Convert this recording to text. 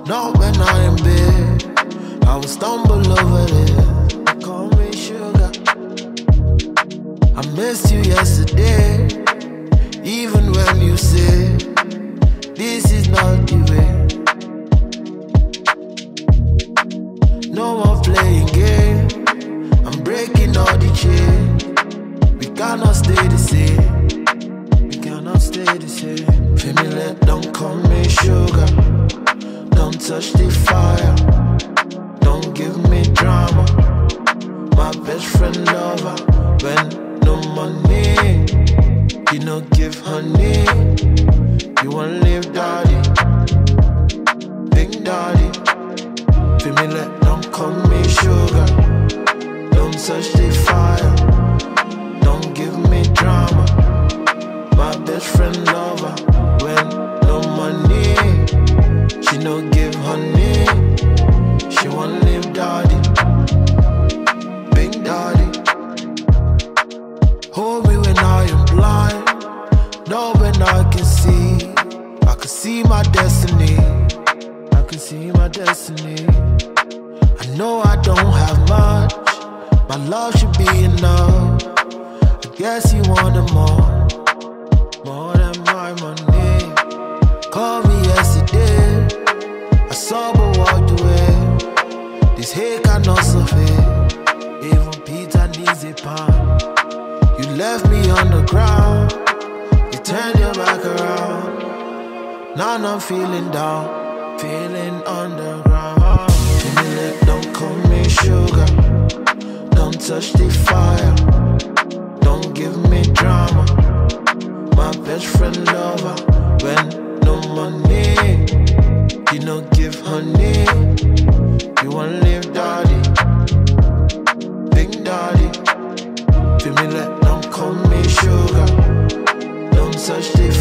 Not when I am big, I will stumble over this. Call me sugar. I missed you yesterday, even when you say this is not the way. No more playing games, I'm breaking all the chains. We cannot stay the same, we cannot stay the same. Family, don't call me sugar, don't touch the fire, don't give me drama. My best friend lover, when no money, you no give honey. You won't live daddy, big daddy. Family, don't call me sugar, don't touch the fire, don't give me drama. My best friend lover, when no money, she no give honey. She won't live daddy, big daddy. Hold me when I am blind, know when I can see. I can see my destiny, I can see my destiny. I know I don't have much, my love should be enough. I guess you wanted more than my money. Called me yesterday, I saw but walked away. This hate cannot survive, even Peter needs a pound. You left me on the ground, you turned your back around. Now I'm feeling down, feeling underground. Family, don't call me sugar, don't touch the fire, don't give me drama. My best friend lover, when no money, you no give honey. You won't live daddy, big daddy. Family, don't call me sugar, don't touch the